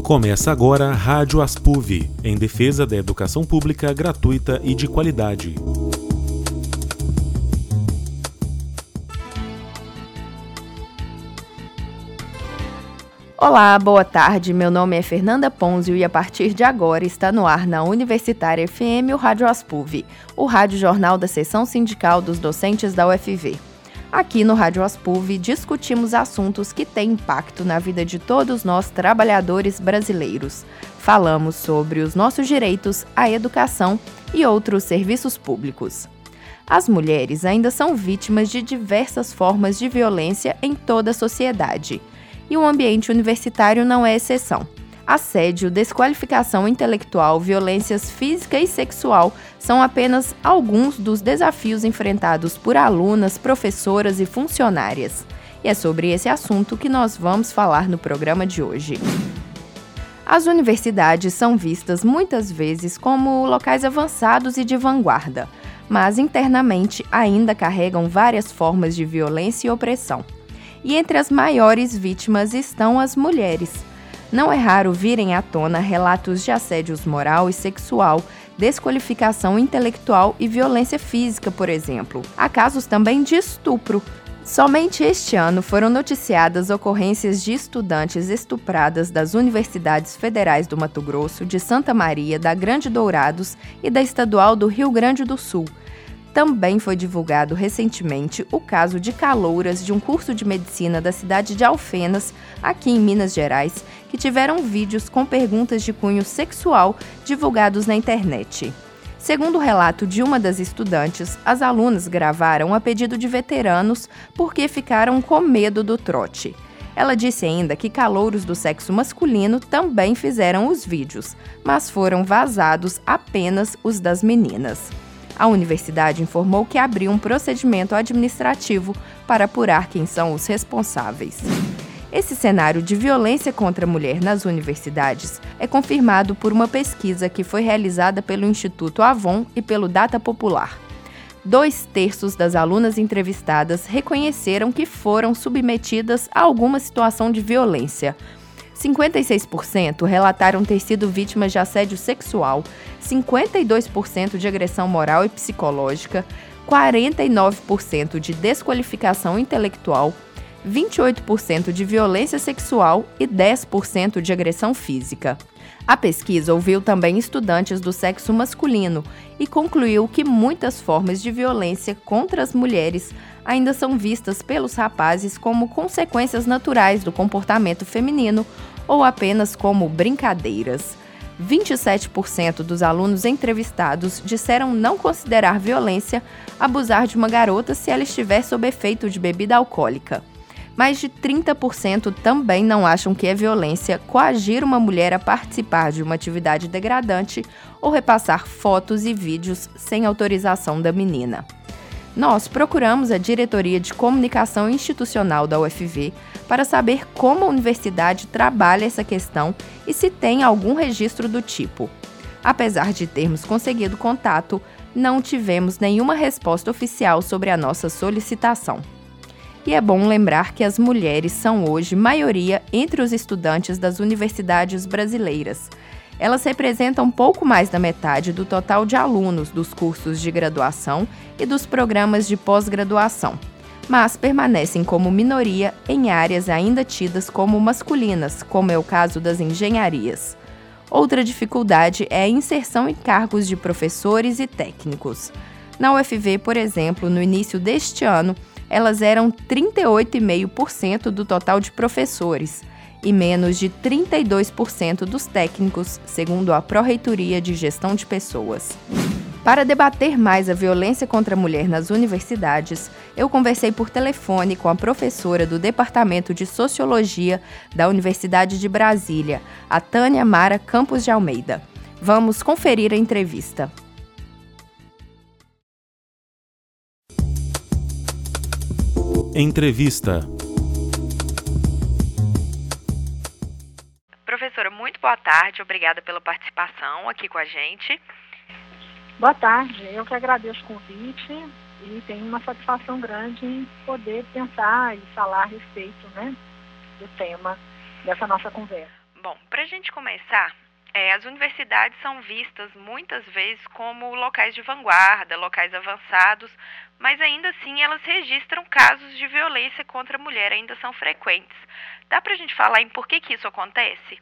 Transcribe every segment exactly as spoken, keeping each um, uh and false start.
Começa agora a Rádio Aspuv, em defesa da educação pública gratuita e de qualidade. Olá, boa tarde. Meu nome é Fernanda Ponzio e a partir de agora está no ar na Universitária F M o Rádio Aspuv, o rádio jornal da seção sindical dos docentes da U F V. Aqui no Rádio Aspuv discutimos assuntos que têm impacto na vida de todos nós trabalhadores brasileiros. Falamos sobre os nossos direitos, a educação e outros serviços públicos. As mulheres ainda são vítimas de diversas formas de violência em toda a sociedade. E o ambiente universitário não é exceção. Assédio, desqualificação intelectual, violências física e sexual são apenas alguns dos desafios enfrentados por alunas, professoras e funcionárias. E é sobre esse assunto que nós vamos falar no programa de hoje. As universidades são vistas muitas vezes como locais avançados e de vanguarda, mas internamente ainda carregam várias formas de violência e opressão. E entre as maiores vítimas estão as mulheres. Não é raro virem à tona relatos de assédios moral e sexual, desqualificação intelectual e violência física, por exemplo. Há casos também de estupro. Somente este ano foram noticiadas ocorrências de estudantes estupradas das universidades federais do Mato Grosso, de Santa Maria, da Grande Dourados e da Estadual do Rio Grande do Sul. Também foi divulgado recentemente o caso de calouras de um curso de medicina da cidade de Alfenas, aqui em Minas Gerais, que tiveram vídeos com perguntas de cunho sexual divulgados na internet. Segundo o relato de uma das estudantes, as alunas gravaram a pedido de veteranos porque ficaram com medo do trote. Ela disse ainda que calouros do sexo masculino também fizeram os vídeos, mas foram vazados apenas os das meninas. A universidade informou que abriu um procedimento administrativo para apurar quem são os responsáveis. Esse cenário de violência contra a mulher nas universidades é confirmado por uma pesquisa que foi realizada pelo Instituto Avon e pelo Data Popular. Dois terços das alunas entrevistadas reconheceram que foram submetidas a alguma situação de violência. cinquenta e seis por cento relataram ter sido vítimas de assédio sexual, cinquenta e dois por cento de agressão moral e psicológica, quarenta e nove por cento de desqualificação intelectual, vinte e oito por cento de violência sexual e dez por cento de agressão física. A pesquisa ouviu também estudantes do sexo masculino e concluiu que muitas formas de violência contra as mulheres ainda são vistas pelos rapazes como consequências naturais do comportamento feminino ou apenas como brincadeiras. vinte e sete por cento dos alunos entrevistados disseram não considerar violência abusar de uma garota se ela estiver sob efeito de bebida alcoólica. Mais de trinta por cento também não acham que é violência coagir uma mulher a participar de uma atividade degradante ou repassar fotos e vídeos sem autorização da menina. Nós procuramos a Diretoria de Comunicação Institucional da U F V para saber como a universidade trabalha essa questão e se tem algum registro do tipo. Apesar de termos conseguido contato, não tivemos nenhuma resposta oficial sobre a nossa solicitação. E é bom lembrar que as mulheres são hoje maioria entre os estudantes das universidades brasileiras. Elas representam pouco mais da metade do total de alunos dos cursos de graduação e dos programas de pós-graduação, mas permanecem como minoria em áreas ainda tidas como masculinas, como é o caso das engenharias. Outra dificuldade é a inserção em cargos de professores e técnicos. Na U F V, por exemplo, no início deste ano, elas eram trinta e oito vírgula cinco por cento do total de professores e menos de trinta e dois por cento dos técnicos, segundo a Pró-Reitoria de Gestão de Pessoas. Para debater mais a violência contra a mulher nas universidades, eu conversei por telefone com a professora do Departamento de Sociologia da Universidade de Brasília, a Tânia Mara Campos de Almeida. Vamos conferir a entrevista. Entrevista. Professora, muito boa tarde. Obrigada pela participação aqui com a gente. Boa tarde. Eu que agradeço o convite e tenho uma satisfação grande em poder pensar e falar a respeito, né, do tema dessa nossa conversa. Bom, para a gente começar, é, as universidades são vistas muitas vezes como locais de vanguarda, locais avançados, mas ainda assim elas registram casos de violência contra a mulher, ainda são frequentes. Dá para a gente falar em por que que isso acontece?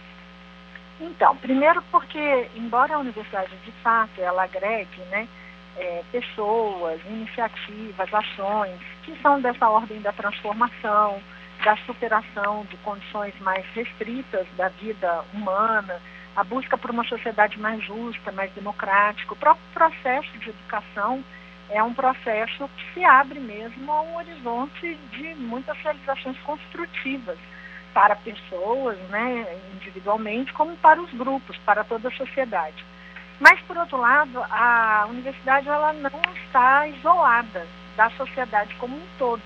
Então, primeiro porque, embora a universidade de fato ela agregue, né, é, pessoas, iniciativas, ações que são dessa ordem da transformação, da superação de condições mais restritas da vida humana, a busca por uma sociedade mais justa, mais democrática. O próprio processo de educação é um processo que se abre mesmo a um horizonte de muitas realizações construtivas para pessoas, né, individualmente, como para os grupos, para toda a sociedade. Mas, por outro lado, a universidade ela não está isolada da sociedade como um todo.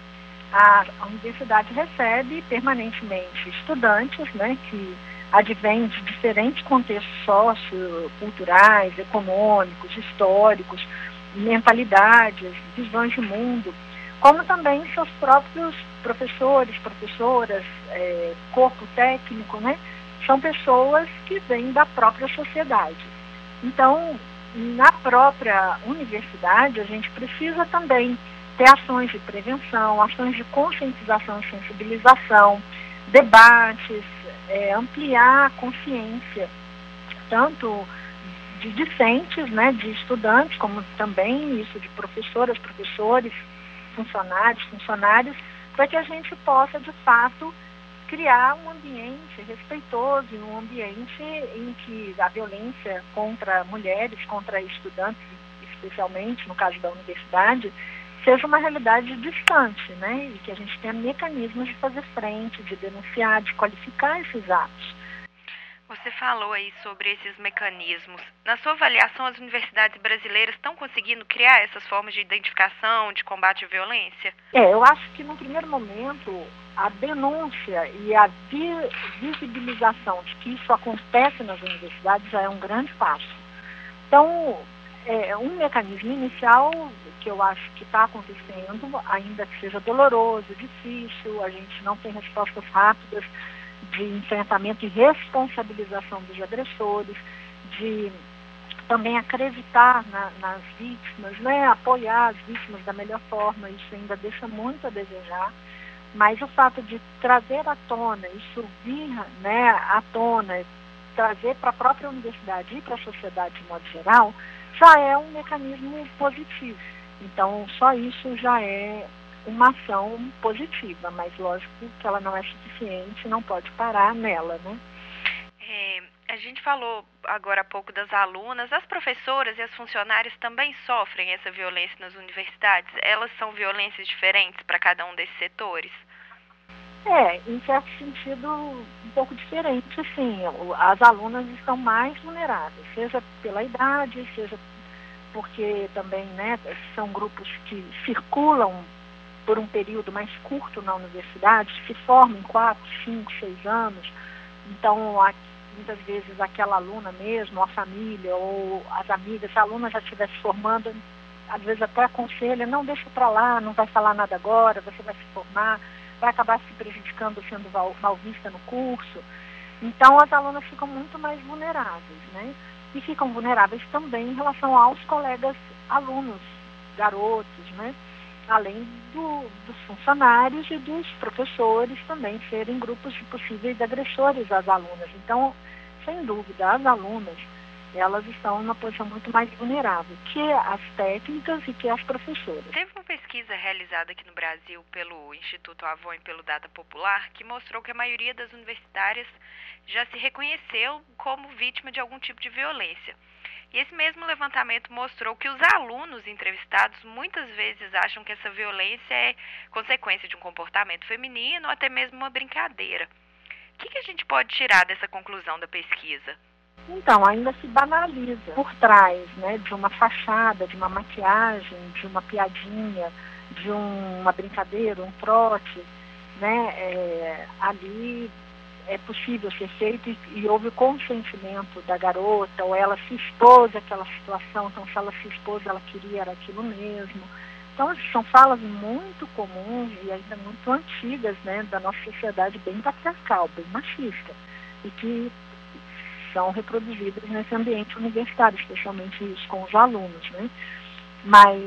A, a universidade recebe permanentemente estudantes, né, que advêm de diferentes contextos socioculturais, econômicos, históricos, mentalidades, visões de mundo, como também seus próprios professores, professoras, é, corpo técnico, né, são pessoas que vêm da própria sociedade. Então, na própria universidade, a gente precisa também ter ações de prevenção, ações de conscientização e sensibilização, debates, é, ampliar a consciência, tanto de discentes, né, de estudantes, como também isso de professoras, professores, funcionários, funcionários, para que a gente possa, de fato, criar um ambiente respeitoso, um ambiente em que a violência contra mulheres, contra estudantes, especialmente no caso da universidade, seja uma realidade distante, né? E que a gente tenha mecanismos de fazer frente, de denunciar, de qualificar esses atos. Você falou aí sobre esses mecanismos. Na sua avaliação, as universidades brasileiras estão conseguindo criar essas formas de identificação, de combate à violência? É, eu acho que no primeiro momento a denúncia e a vi- visibilização de que isso acontece nas universidades já é um grande passo. Então, é um mecanismo inicial que eu acho que está acontecendo, ainda que seja doloroso, difícil, a gente não tem respostas rápidas de enfrentamento e responsabilização dos agressores, de também acreditar na, nas vítimas, né, apoiar as vítimas da melhor forma, isso ainda deixa muito a desejar, mas o fato de trazer à tona, isso vir, né, à tona, trazer para a própria universidade e para a sociedade de modo geral, já é um mecanismo positivo. Então, só isso já é uma ação positiva, mas lógico que ela não é suficiente, não pode parar nela, né? É, a gente falou agora há pouco das alunas, as professoras e as funcionárias também sofrem essa violência nas universidades? Elas são violências diferentes para cada um desses setores? É, em certo sentido, um pouco diferente, sim. As alunas estão mais vulneráveis, seja pela idade, seja porque também, né, são grupos que circulam por um período mais curto na universidade, se formam em quatro, cinco, seis anos. Então, muitas vezes aquela aluna mesmo, a família ou as amigas, se a aluna já estiver se formando, às vezes até aconselha, não, deixa para lá, não vai falar nada agora, você vai se formar, vai acabar se prejudicando, sendo mal vista no curso. Então, as alunas ficam muito mais vulneráveis, né? E ficam vulneráveis também em relação aos colegas alunos, garotos, né? Além do, dos funcionários e dos professores também serem grupos de possíveis agressores às alunas. Então, sem dúvida, as alunas, elas estão numa posição muito mais vulnerável que as técnicas e que as professoras. Teve uma pesquisa realizada aqui no Brasil pelo Instituto Avon e pelo Data Popular que mostrou que a maioria das universitárias já se reconheceu como vítima de algum tipo de violência. E esse mesmo levantamento mostrou que os alunos entrevistados muitas vezes acham que essa violência é consequência de um comportamento feminino ou até mesmo uma brincadeira. O que, que a gente pode tirar dessa conclusão da pesquisa? Então, ainda se banaliza por trás, né, de uma fachada, de uma maquiagem, de uma piadinha, de um, uma brincadeira, um trote, né, é, ali é possível ser feito e, e houve o consentimento da garota, ou ela se expôs àquela situação, então se ela se expôs, ela queria era aquilo mesmo. Então, são falas muito comuns e ainda muito antigas, né, da nossa sociedade bem patriarcal, bem machista. e que são reproduzidas nesse ambiente universitário, especialmente isso com os alunos, né? Mas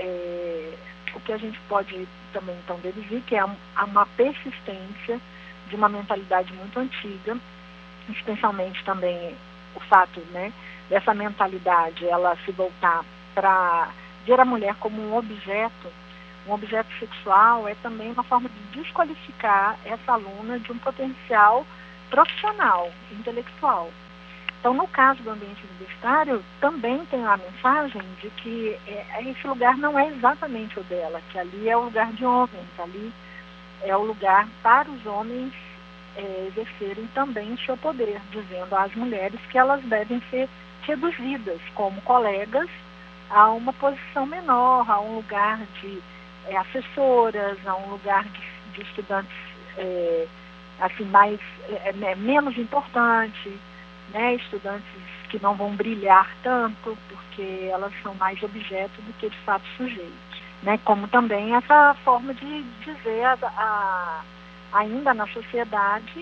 é, o que a gente pode também então deduzir que é uma persistência de uma mentalidade muito antiga, especialmente também o fato, né, dessa mentalidade ela se voltar para ver a mulher como um objeto, um objeto sexual, é também uma forma de desqualificar essa aluna de um potencial profissional, intelectual. Então, no caso do ambiente universitário, também tem a mensagem de que é, esse lugar não é exatamente o dela, que ali é o lugar de homens, ali é o lugar para os homens é, exercerem também o seu poder, dizendo às mulheres que elas devem ser reduzidas como colegas a uma posição menor, a um lugar de é, assessoras, a um lugar de, de estudantes é, assim, mais, é, é, menos importante, né, estudantes que não vão brilhar tanto, porque elas são mais objeto do que de fato sujeitos, né, como também essa forma de dizer a, a, ainda na sociedade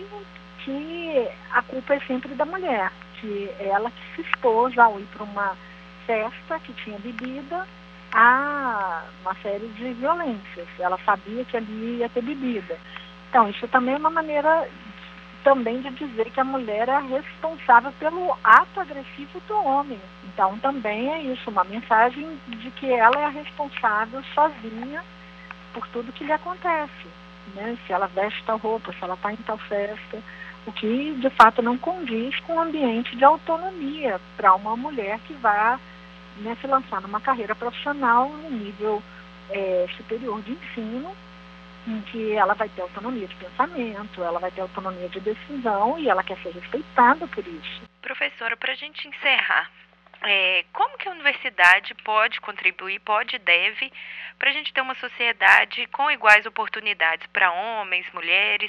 que a culpa é sempre da mulher, que ela que se expôs ao ir para uma festa que tinha bebida a uma série de violências, ela sabia que ali ia ter bebida. Então, isso também é uma maneira também de dizer que a mulher é responsável pelo ato agressivo do homem. Então, também é isso, uma mensagem de que ela é a responsável sozinha por tudo que lhe acontece, né? Se ela veste tal roupa, se ela está em tal festa, o que, de fato, não condiz com o ambiente de autonomia para uma mulher que vai, né, se lançar numa carreira profissional no nível é, superior de ensino, em que ela vai ter autonomia de pensamento, ela vai ter autonomia de decisão e ela quer ser respeitada por isso. Professora, para a gente encerrar, é, como que a universidade pode contribuir, pode e deve, para a gente ter uma sociedade com iguais oportunidades para homens, mulheres?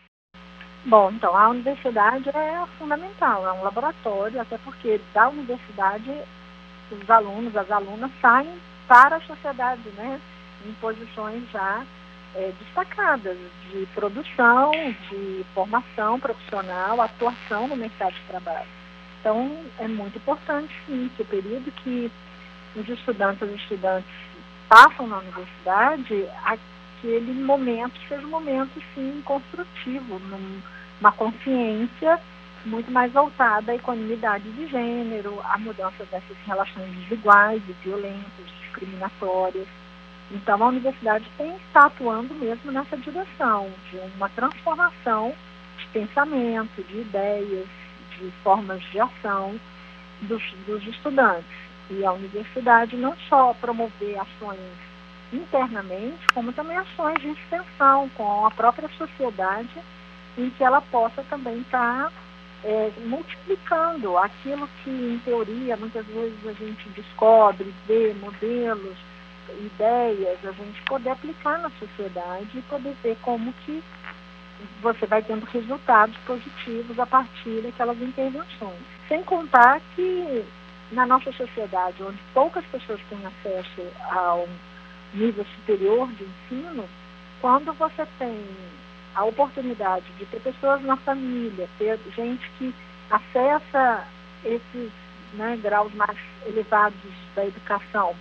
Bom, então, a universidade é fundamental, é um laboratório, até porque da universidade os alunos, as alunas saem para a sociedade, né, em posições já É, destacadas de produção, de formação profissional, atuação no mercado de trabalho. Então, é muito importante, sim, que o período que os estudantes e estudantes passam na universidade, aquele momento seja um momento, sim, construtivo, numa consciência muito mais voltada à equanimidade de gênero, à mudança dessas relações desiguais, violentas, discriminatórias. Então, a universidade tem que estar atuando mesmo nessa direção, de uma transformação de pensamento, de ideias, de formas de ação dos, dos estudantes. E a universidade não só promover ações internamente, como também ações de extensão com a própria sociedade, em que ela possa também estar é, multiplicando aquilo que, em teoria, muitas vezes a gente descobre, vê modelos, ideias, a gente poder aplicar na sociedade e poder ver como que você vai tendo resultados positivos a partir daquelas intervenções. Sem contar que na nossa sociedade, onde poucas pessoas têm acesso ao nível superior de ensino, quando você tem a oportunidade de ter pessoas na família, ter gente que acessa esses, né, graus mais elevados da educação,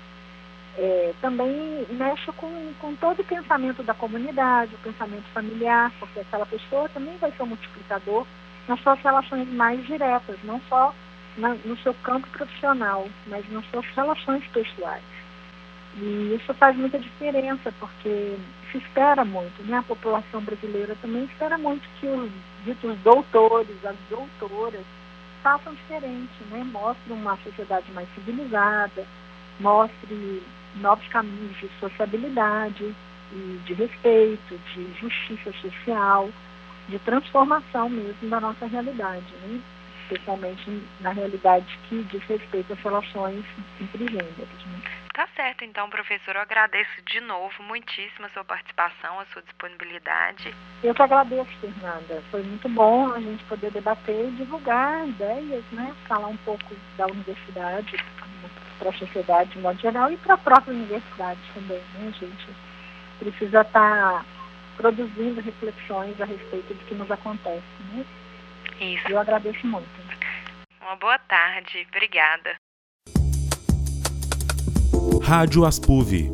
É, também mexe com, com todo o pensamento da comunidade, o pensamento familiar, porque aquela pessoa também vai ser um multiplicador nas suas relações mais diretas, não só na, no seu campo profissional, mas nas suas relações pessoais. E isso faz muita diferença, porque se espera muito, né? A população brasileira também espera muito que os ditos doutores, as doutoras, façam diferente, né? Mostrem uma sociedade mais civilizada, mostre novos caminhos de sociabilidade e de respeito, de justiça social, de transformação mesmo da nossa realidade, né? Especialmente na realidade que diz respeito às relações entre gêneros, né? Tá certo, então, professor, eu agradeço de novo muitíssimo a sua participação, a sua disponibilidade. Eu que agradeço, Fernanda. Foi muito bom a gente poder debater e divulgar ideias, né? Falar um pouco da universidade para a sociedade de modo geral e para a própria universidade também, né? A gente precisa estar produzindo reflexões a respeito do que nos acontece, né? Isso. Eu agradeço muito. Uma boa tarde. Obrigada. Rádio Aspuv.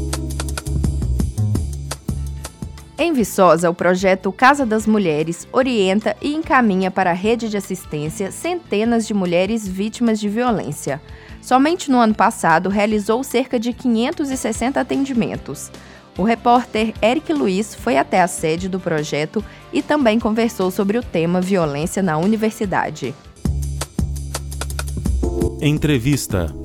Em Viçosa, o projeto Casa das Mulheres orienta e encaminha para a rede de assistência centenas de mulheres vítimas de violência. Somente no ano passado, realizou cerca de quinhentos e sessenta atendimentos. O repórter Eric Luiz foi até a sede do projeto e também conversou sobre o tema violência na universidade. Entrevista.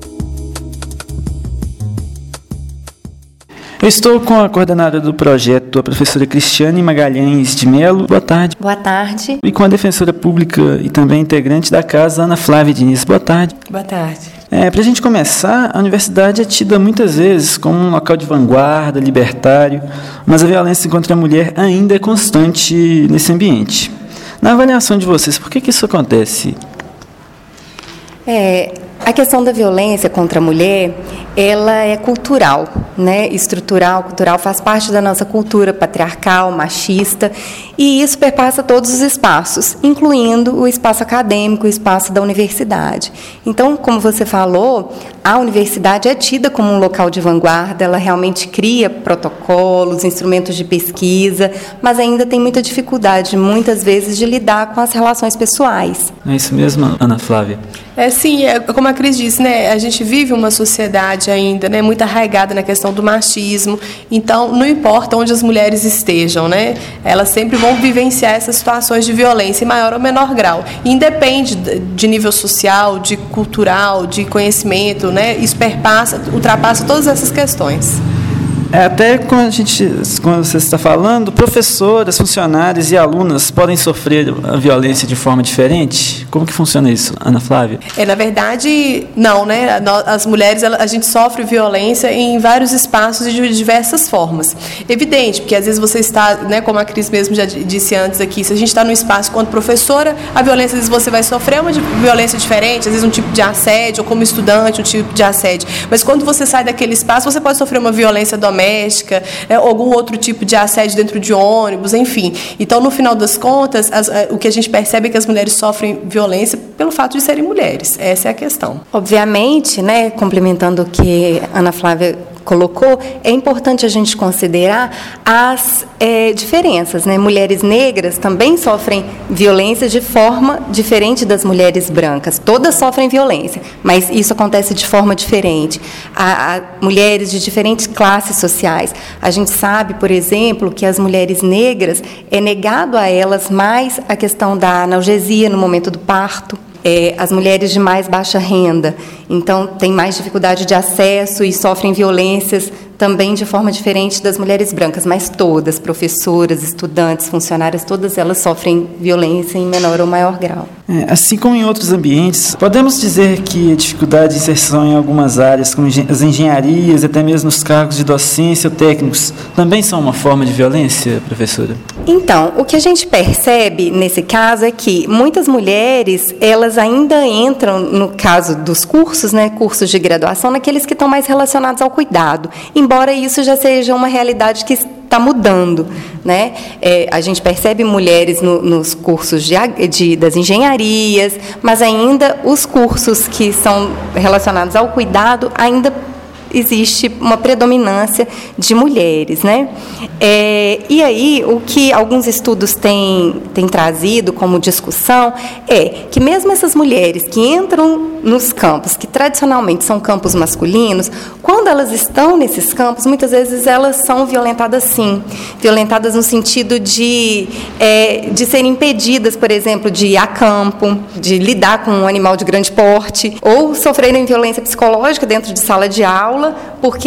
Eu estou com a coordenadora do projeto, a professora Cristiane Magalhães de Melo. Boa tarde. Boa tarde. E com a defensora pública e também integrante da casa, Ana Flávia Diniz. Boa tarde. Boa tarde. É, para a gente começar, a universidade é tida muitas vezes como um local de vanguarda, libertário, mas a violência contra a mulher ainda é constante nesse ambiente. Na avaliação de vocês, por que, que isso acontece? É, a questão da violência contra a mulher, ela é cultural, né? Estrutural, cultural, faz parte da nossa cultura patriarcal, machista, e isso perpassa todos os espaços, incluindo o espaço acadêmico, o espaço da universidade. Então, como você falou, a universidade é tida como um local de vanguarda, ela realmente cria protocolos, instrumentos de pesquisa, mas ainda tem muita dificuldade, muitas vezes, de lidar com as relações pessoais. É isso mesmo, Ana Flávia? É, sim, é, como a Cris disse, né, a gente vive uma sociedade ainda, né, muito arraigada na questão do machismo, então não importa onde as mulheres estejam, né, elas sempre vão vivenciar essas situações de violência em maior ou menor grau, independe de nível social, de cultural, de conhecimento, né, isso perpassa, ultrapassa todas essas questões. É, até quando, a gente, quando você está falando, professoras, funcionários e alunas podem sofrer a violência de forma diferente? Como que funciona isso, Ana Flávia? É, na verdade, não, né? As mulheres, a gente sofre violência em vários espaços e de diversas formas. Evidente, porque às vezes você está, né, como a Cris mesmo já disse antes aqui, se a gente está num espaço quanto professora, a violência, às vezes você vai sofrer uma violência diferente, às vezes um tipo de assédio, ou como estudante, um tipo de assédio. Mas quando você sai daquele espaço, você pode sofrer uma violência doméstica, doméstica, né, algum outro tipo de assédio dentro de ônibus, enfim. Então, no final das contas, as, o que a gente percebe é que as mulheres sofrem violência pelo fato de serem mulheres. Essa é a questão. Obviamente, né, complementando o que a Ana Flávia colocou, é importante a gente considerar as é, diferenças, né? Mulheres negras também sofrem violência de forma diferente das mulheres brancas. Todas sofrem violência, mas isso acontece de forma diferente. Há, há mulheres de diferentes classes sociais. A gente sabe, por exemplo, que as mulheres negras é negado a elas mais a questão da analgesia no momento do parto. É, as mulheres de mais baixa renda, então, têm mais dificuldade de acesso e sofrem violências também de forma diferente das mulheres brancas, mas todas, professoras, estudantes, funcionárias, todas elas sofrem violência em menor ou maior grau. É, assim como em outros ambientes, podemos dizer que a dificuldade de inserção em algumas áreas, como as engenharias, até mesmo os cargos de docência ou técnicos, também são uma forma de violência, professora? Então, o que a gente percebe nesse caso é que muitas mulheres, elas ainda entram, no caso dos cursos, né, cursos de graduação, naqueles que estão mais relacionados ao cuidado, embora isso já seja uma realidade que está mudando, né? É, a gente percebe mulheres no, nos cursos de, de, das engenharias, mas ainda os cursos que são relacionados ao cuidado ainda existe uma predominância de mulheres, né? É, e aí, o que alguns estudos têm, têm trazido como discussão é que mesmo essas mulheres que entram nos campos, que tradicionalmente são campos masculinos, quando elas estão nesses campos, muitas vezes elas são violentadas sim, violentadas no sentido de, é, de serem impedidas, por exemplo, de ir a campo, de lidar com um animal de grande porte, ou sofrerem violência psicológica dentro de sala de aula, porque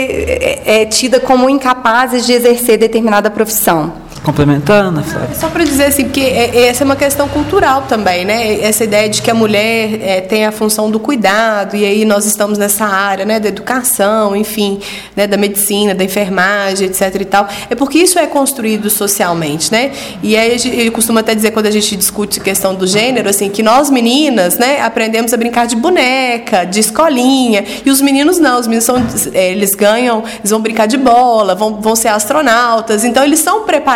é tida como incapazes de exercer determinada profissão. Complementar, Ana Flávia? Só para dizer assim, porque essa é uma questão cultural também, né? Essa ideia de que a mulher é, tem a função do cuidado, e aí nós estamos nessa área, né, da educação, enfim, né, da medicina, da enfermagem, etc e tal, é porque isso é construído socialmente, né? E aí eu costumo até dizer, quando a gente discute a questão do gênero, assim, que nós meninas, né, aprendemos a brincar de boneca, de escolinha, e os meninos não, os meninos são, eles ganham, eles vão brincar de bola, vão, vão ser astronautas, então eles são preparados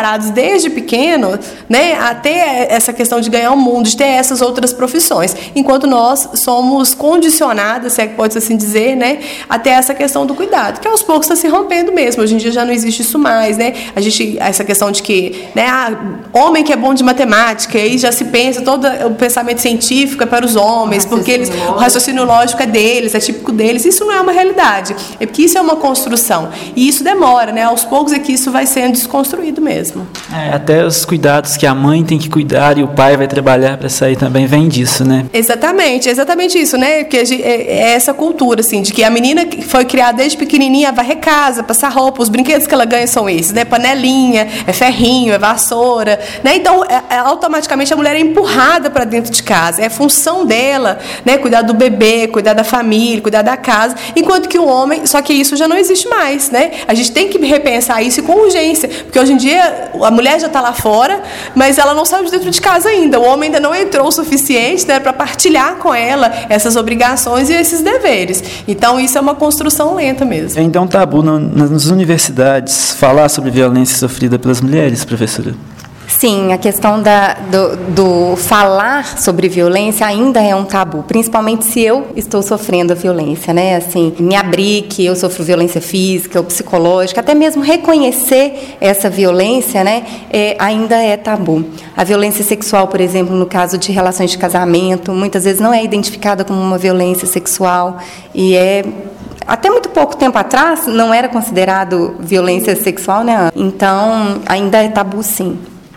cuidados desde pequeno, né, até essa questão de ganhar o mundo, de ter essas outras profissões, enquanto nós somos condicionadas, se é que pode assim dizer, né, até essa questão do cuidado, que aos poucos está se rompendo mesmo. Hoje em dia já não existe isso mais, né? A gente, essa questão de que, né, ah, homem que é bom de matemática, aí já se pensa, todo o pensamento científico é para os homens, porque eles, o raciocínio lógico é deles, é típico deles. Isso não é uma realidade, é porque isso é uma construção, e isso demora, né? Aos poucos é que isso vai sendo desconstruído mesmo. É, até os cuidados que a mãe tem que cuidar e o pai vai trabalhar para sair também vem disso, né? Exatamente, exatamente isso, né? Porque é essa cultura, assim, de que a menina que foi criada desde pequenininha vai casa, passar roupa, os brinquedos que ela ganha são esses, né? Panelinha, é ferrinho, é vassoura, né? Então, é, é, automaticamente a mulher é empurrada para dentro de casa, é função dela, né? Cuidar do bebê, cuidar da família, cuidar da casa, enquanto que o homem, só que isso já não existe mais, né? A gente tem que repensar isso com urgência, porque hoje em dia a mulher já está lá fora, mas ela não saiu de dentro de casa ainda, o homem ainda não entrou o suficiente, né, para partilhar com ela essas obrigações e esses deveres. Então, isso é uma construção lenta mesmo. É então um tabu no, nas universidades falar sobre violência sofrida pelas mulheres, professora? Sim, a questão da, do, do falar sobre violência ainda é um tabu, principalmente se eu estou sofrendo a violência, né? Assim, me abrir que eu sofro violência física ou psicológica, até mesmo reconhecer essa violência, né? É, ainda é tabu. A violência sexual, por exemplo, no caso de relações de casamento, muitas vezes não é identificada como uma violência sexual e é... Até muito pouco tempo atrás não era considerado violência sexual, né? Então, ainda é tabu, sim.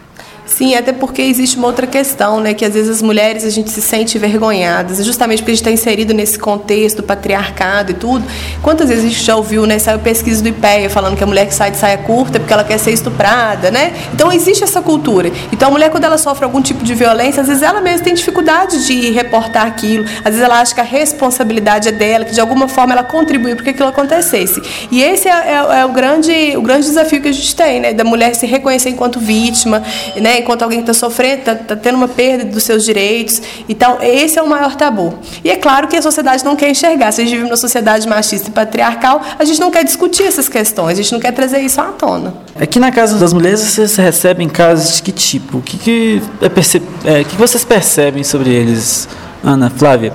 Sim, até porque existe uma outra questão, né, que às vezes as mulheres a gente se sente envergonhadas, justamente porque a gente está inserido nesse contexto do patriarcado e tudo. Quantas vezes a gente já ouviu, né, saiu pesquisa do IPEA falando que a mulher que sai de saia curta é porque ela quer ser estuprada, né? Então existe essa cultura. Então a mulher, quando ela sofre algum tipo de violência, às vezes ela mesma tem dificuldade de reportar aquilo, às vezes ela acha que a responsabilidade é dela, que de alguma forma ela contribuiu para que aquilo acontecesse. E esse é, é, é o, grande, o grande desafio que a gente tem, né, da mulher se reconhecer enquanto vítima, né, enquanto alguém está sofrendo, está tá tendo uma perda dos seus direitos. Então, esse é o maior tabu. E é claro que a sociedade não quer enxergar. Se a gente vive numa sociedade machista e patriarcal, a gente não quer discutir essas questões, a gente não quer trazer isso à tona. Aqui na Casa das Mulheres, vocês recebem casos de que tipo? O que, que, é perce... é, que vocês percebem sobre eles, Ana, Flávia?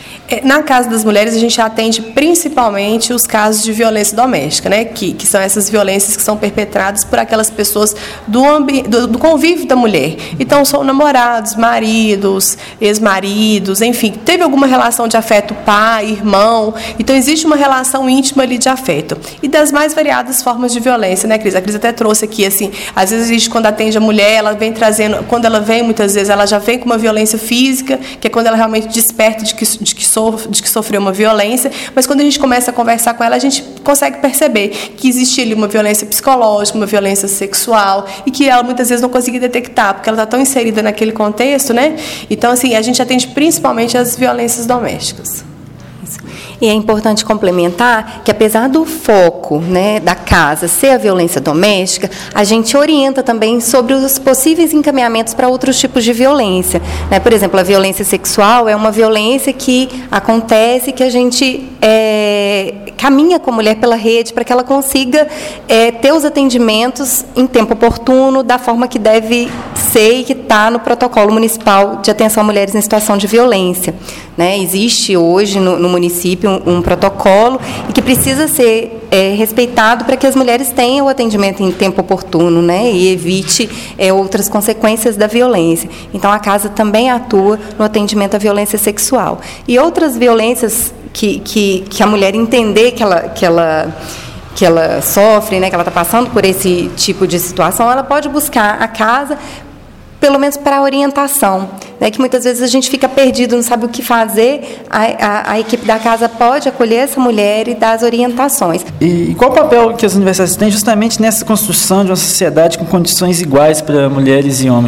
Na Casa das Mulheres, a gente atende principalmente os casos de violência doméstica, né? que, que são essas violências que são perpetradas por aquelas pessoas do, ambi- do, do convívio da mulher. Então, são namorados, maridos, ex-maridos, enfim, teve alguma relação de afeto pai, irmão. Então, existe uma relação íntima ali de afeto. E das mais variadas formas de violência, né, Cris? A Cris até trouxe aqui, assim, às vezes a gente, quando atende a mulher, ela vem trazendo, quando ela vem, muitas vezes, ela já vem com uma violência física, que é quando ela realmente desperta de que, de que de que sofreu uma violência, mas quando a gente começa a conversar com ela, a gente consegue perceber que existe ali uma violência psicológica, uma violência sexual, e que ela muitas vezes não consegue detectar, porque ela está tão inserida naquele contexto, né? Então, assim, a gente atende principalmente as violências domésticas. E é importante complementar que, apesar do foco, né, da casa ser a violência doméstica, a gente orienta também sobre os possíveis encaminhamentos para outros tipos de violência, né? Por exemplo, a violência sexual é uma violência que acontece, que a gente é, caminha com a mulher pela rede para que ela consiga é, ter os atendimentos em tempo oportuno, da forma que deve ser e que está no protocolo municipal de atenção a mulheres em situação de violência, né? Existe hoje no, no município Um, um protocolo e que precisa ser é, respeitado para que as mulheres tenham o atendimento em tempo oportuno, né, e evite é, outras consequências da violência. Então, a casa também atua no atendimento à violência sexual. E outras violências que, que, que a mulher entender que ela... Que ela que ela sofre, né, que ela está passando por esse tipo de situação, ela pode buscar a casa, pelo menos para a orientação, né, que muitas vezes a gente fica perdido, não sabe o que fazer, a, a, a equipe da casa pode acolher essa mulher e dar as orientações. E, e qual o papel que as universidades têm justamente nessa construção de uma sociedade com condições iguais para mulheres e homens?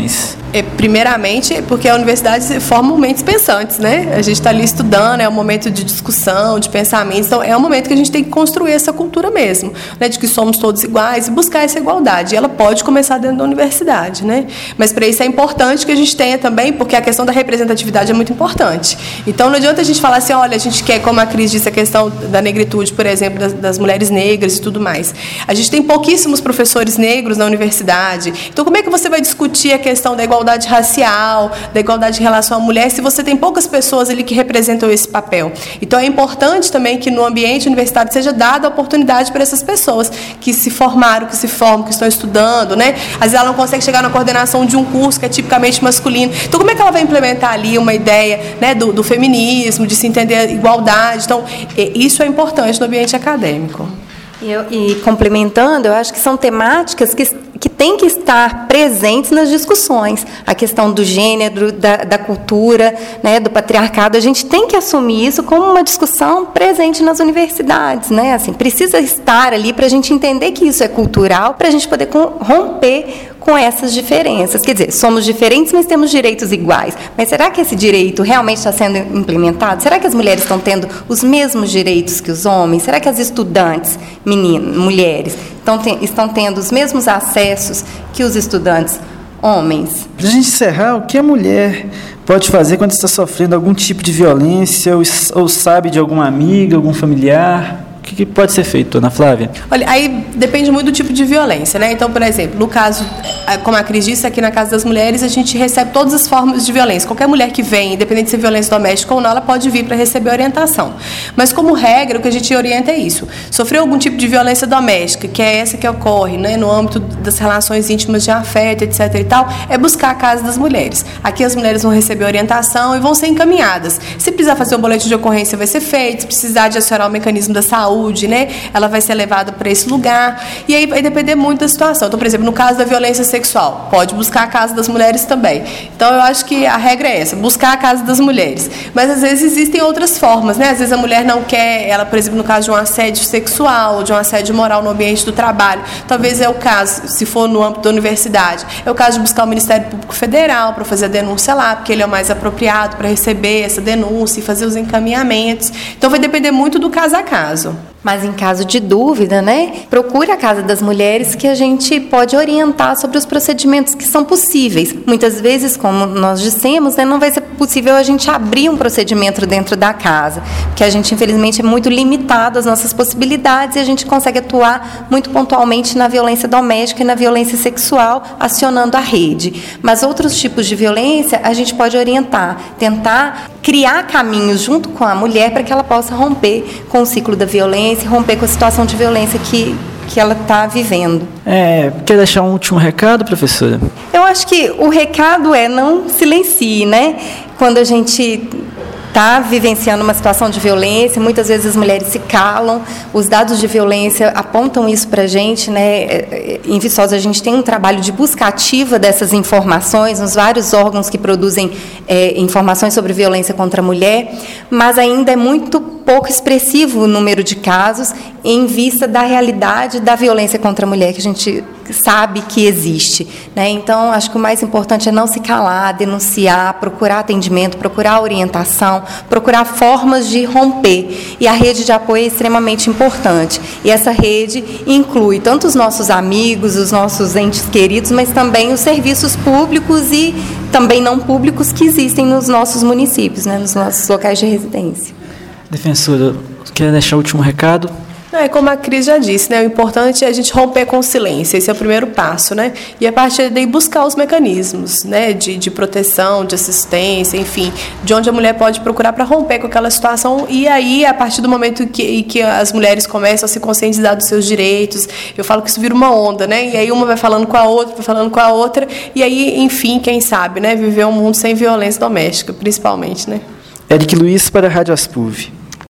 É, primeiramente, porque a universidade forma mentes pensantes, né? A gente está ali estudando, é um momento de discussão, de pensamento, então é um momento que a gente tem que construir essa cultura mesmo, né? De que somos todos iguais e buscar essa igualdade. E ela pode começar dentro da universidade, né? Mas para isso é importante que a gente tenha também, porque a questão da representatividade é muito importante. Então não adianta a gente falar assim, olha, a gente quer, como a Cris disse, a questão da negritude, por exemplo, das, das mulheres negras e tudo mais. A gente tem pouquíssimos professores negros na universidade. Então como é que você vai discutir a questão da igualdade racial, da igualdade em relação à mulher, se você tem poucas pessoas ali que representam esse papel? Então é importante também que no ambiente universitário seja dada a oportunidade para essas pessoas que se formaram, que se formam, que estão estudando, né? Às vezes ela não consegue chegar na coordenação de um curso que é tipicamente masculino. Então como é que ela vai implementar ali uma ideia, né, do, do feminismo, de se entender a igualdade? Então isso é importante no ambiente acadêmico. E, eu, e complementando, eu acho que são temáticas que, que têm que estar presentes nas discussões. A questão do gênero, da, da cultura, né, do patriarcado, a gente tem que assumir isso como uma discussão presente nas universidades, né? Assim, precisa estar ali para a gente entender que isso é cultural, para a gente poder romper com essas diferenças. Quer dizer, somos diferentes, mas temos direitos iguais. Mas será que esse direito realmente está sendo implementado? Será que as mulheres estão tendo os mesmos direitos que os homens? Será que as estudantes, meninas, mulheres, estão, te, estão tendo os mesmos acessos que os estudantes homens? Para a gente encerrar, o que a mulher pode fazer quando está sofrendo algum tipo de violência ou, ou sabe de alguma amiga, algum familiar? O que pode ser feito, Ana Flávia? Olha, aí depende muito do tipo de violência, né? Então, por exemplo, no caso, como a Cris disse, aqui na Casa das Mulheres, a gente recebe todas as formas de violência. Qualquer mulher que vem, independente de ser violência doméstica ou não, ela pode vir para receber orientação. Mas, como regra, o que a gente orienta é isso. Sofreu algum tipo de violência doméstica, que é essa que ocorre, né, no âmbito das relações íntimas de afeto, etc e tal, é buscar a Casa das Mulheres. Aqui as mulheres vão receber orientação e vão ser encaminhadas. Se precisar fazer um boletim de ocorrência, vai ser feito. Se precisar de acionar o mecanismo da saúde, né? Ela vai ser levada para esse lugar. E aí vai depender muito da situação. Então, por exemplo, no caso da violência sexual, pode buscar a Casa das Mulheres também. Então, eu acho que a regra é essa, buscar a Casa das Mulheres. Mas, às vezes, existem outras formas, né? Às vezes a mulher não quer, ela, por exemplo, no caso de um assédio sexual, de um assédio moral no ambiente do trabalho, talvez é o caso, se for no âmbito da universidade, é o caso de buscar o Ministério Público Federal para fazer a denúncia lá, porque ele é o mais apropriado para receber essa denúncia e fazer os encaminhamentos. Então, vai depender muito do caso a caso. Mas em caso de dúvida, né, procure a Casa das Mulheres, que a gente pode orientar sobre os procedimentos que são possíveis. Muitas vezes, como nós dissemos, né, não vai ser possível a gente abrir um procedimento dentro da casa, porque a gente, infelizmente, é muito limitado às nossas possibilidades e a gente consegue atuar muito pontualmente na violência doméstica e na violência sexual, acionando a rede. Mas outros tipos de violência, a gente pode orientar, tentar criar caminhos junto com a mulher para que ela possa romper com o ciclo da violência, romper com a situação de violência que, que ela está vivendo. É, quer deixar um último recado, professora? Eu acho que o recado é não silencie, né? Quando a gente está vivenciando uma situação de violência, muitas vezes as mulheres se calam, os dados de violência apontam isso para a gente, né? Em Viçosa a gente tem um trabalho de busca ativa dessas informações, nos vários órgãos que produzem é, informações sobre violência contra a mulher, mas ainda é muito pouco expressivo o número de casos em vista da realidade da violência contra a mulher que a gente sabe que existe, né? Então, acho que o mais importante é não se calar, denunciar, procurar atendimento, procurar orientação, procurar formas de romper. E a rede de apoio é extremamente importante. E essa rede inclui tanto os nossos amigos, os nossos entes queridos, mas também os serviços públicos e também não públicos que existem nos nossos municípios, né? Nos nossos locais de residência. Defensora, quer deixar o último recado? É como a Cris já disse, né? O importante é a gente romper com o silêncio, esse é o primeiro passo, né? E a partir daí buscar os mecanismos, né? De, de proteção, de assistência, enfim, de onde a mulher pode procurar para romper com aquela situação. E aí, a partir do momento que, que as mulheres começam a se conscientizar dos seus direitos, eu falo que isso vira uma onda, né? E aí uma vai falando com a outra, vai falando com a outra, e aí, enfim, quem sabe, né? Viver um mundo sem violência doméstica, principalmente, né? Eric Luiz para a Rádio Aspuv.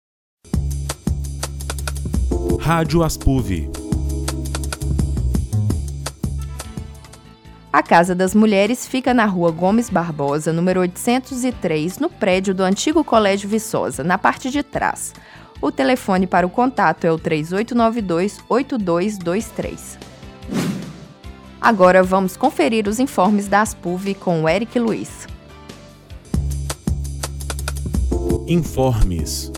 Rádio Aspuv. A Casa das Mulheres fica na Rua Gomes Barbosa, número oitocentos e três, no prédio do antigo Colégio Viçosa, na parte de trás. O telefone para o contato é o três oito nove dois, oito dois dois três. Agora vamos conferir os informes da Aspuv com o Eric Luiz. Informes.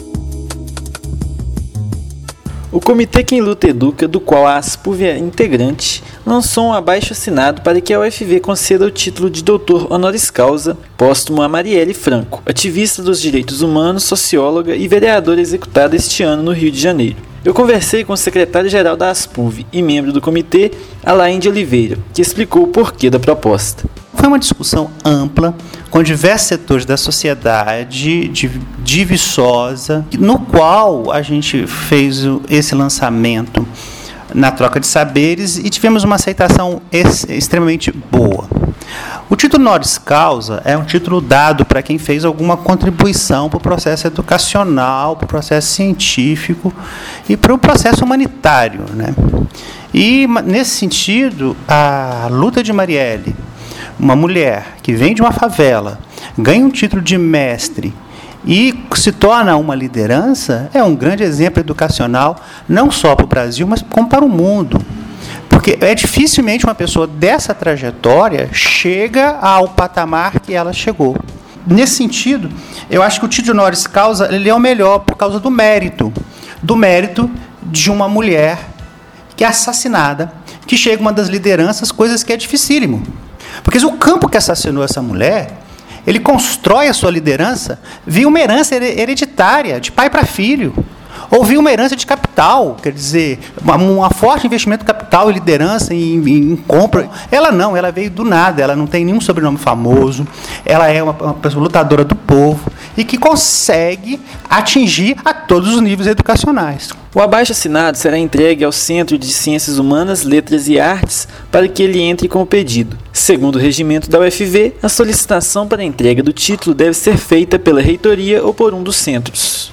O Comitê Quem Luta Educa, do qual a Aspuv é integrante, lançou um abaixo-assinado para que a U F V conceda o título de doutor honoris causa póstumo a Marielle Franco, ativista dos direitos humanos, socióloga e vereadora executada este ano no Rio de Janeiro. Eu conversei com o secretário-geral da Aspuv e membro do comitê, Alain de Oliveira, que explicou o porquê da proposta. Foi uma discussão ampla, com diversos setores da sociedade, de, de Viçosa, no qual a gente fez esse lançamento na troca de saberes e tivemos uma aceitação ex, extremamente boa. O título honoris causa é um título dado para quem fez alguma contribuição para o processo educacional, para o processo científico e para o processo humanitário, né? E, nesse sentido, a luta de Marielle, uma mulher que vem de uma favela, ganha um título de mestre e se torna uma liderança, é um grande exemplo educacional, não só para o Brasil, mas como para o mundo. Porque é dificilmente uma pessoa dessa trajetória chega ao patamar que ela chegou. Nesse sentido, eu acho que o título honoris causa ele é o melhor por causa do mérito, do mérito de uma mulher que é assassinada, que chega uma das lideranças, coisas que é dificílimo. Porque o campo que assassinou essa mulher, ele constrói a sua liderança via uma herança hereditária, de pai para filho. Ou via uma herança de capital, quer dizer, um forte investimento de capital e liderança em, em, em compra. Ela não, ela veio do nada, ela não tem nenhum sobrenome famoso, ela é uma, uma pessoa lutadora do povo e que consegue atingir a todos os níveis educacionais. O abaixo-assinado será entregue ao Centro de Ciências Humanas, Letras e Artes para que ele entre com o pedido. Segundo o regimento da U F V, a solicitação para a entrega do título deve ser feita pela reitoria ou por um dos centros.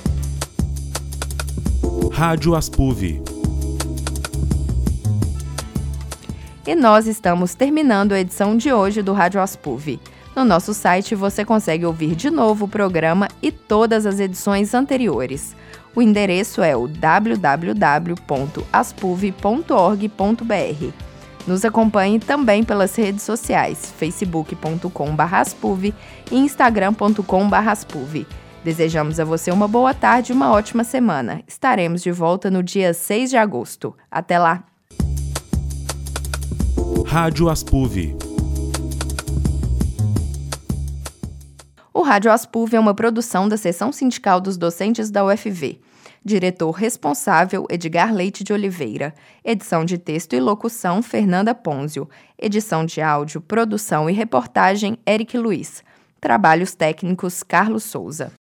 Rádio Aspuv. E nós estamos terminando a edição de hoje do Rádio Aspuv. No nosso site você consegue ouvir de novo o programa e todas as edições anteriores. O endereço é o w w w ponto aspuv ponto org ponto b r. Nos acompanhe também pelas redes sociais, facebook ponto com barra aspuv e instagram ponto com barra aspuv. Desejamos a você uma boa tarde e uma ótima semana. Estaremos de volta no dia seis de agosto. Até lá! Rádio Aspuv. O Rádio Aspuv é uma produção da Seção Sindical dos Docentes da U F V. Diretor responsável, Edgar Leite de Oliveira. Edição de texto e locução, Fernanda Ponzio. Edição de áudio, produção e reportagem, Eric Luiz. Trabalhos técnicos, Carlos Souza.